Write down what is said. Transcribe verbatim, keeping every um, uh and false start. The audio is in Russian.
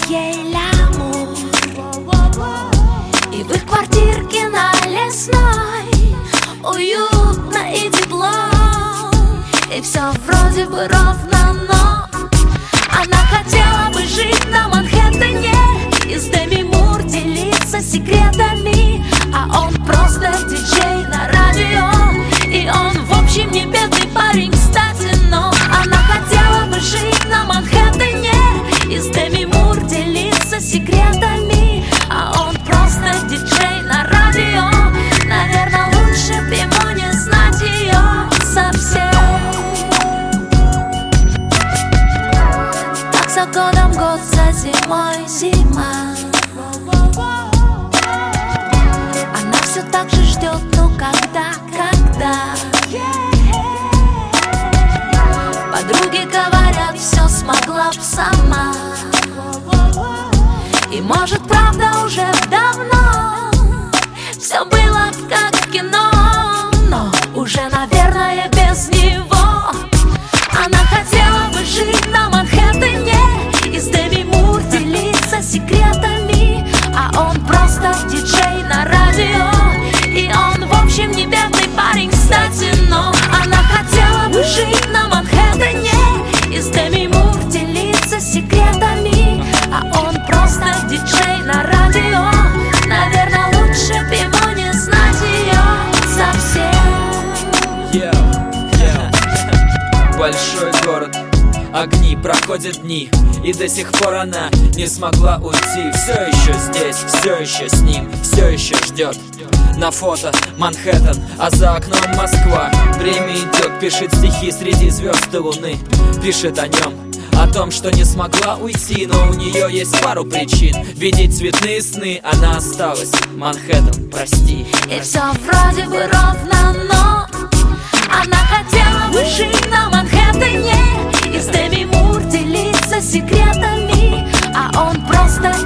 ей лямур, и в их квартирке на Лесной уютно и тепло, и все вроде бы ровно, но она хотела бы жить на Манхэттене и с Деми Мур делиться секретами, а он просто диджей на радио. И он в общем не бедный парень, кстати, но она хотела бы жить на Манхэттене и с Деми Мур делиться секретами, а он просто диджей на радио. Наверное, лучше б ему не знать ее совсем. Так за годом год, за зимой зима, она все так же ждет, ну когда, когда. Подруги говорят, все смогла б сама, и может правда уже давно все было б как в кино, но уже наверное без него. Она хотела бы жить на Манхэттене и с Деми Мур делиться секретами, а он просто диджей на радио. И он в общем не бедный парень, кстати, но она хотела бы жить на Манхэттене и с Деми Мур делиться секретами, а он просто диджей на радио. Наверное, лучше б ему не знать ее совсем. Yeah, yeah. Большой город, огни, проходят дни, и до сих пор она не смогла уйти. Все еще здесь, все еще с ним, все еще ждет. На фото Манхэттен, а за окном Москва. Время идет, пишет стихи среди звезд и луны. Пишет о нем, о том, что не смогла уйти, но у нее есть пару причин видеть цветные сны. Она осталась, Манхэттен, прости. И все вроде бы ровно, но она хотела бы жить на Манхэттене и с Деми Мур делиться секретами, а он просто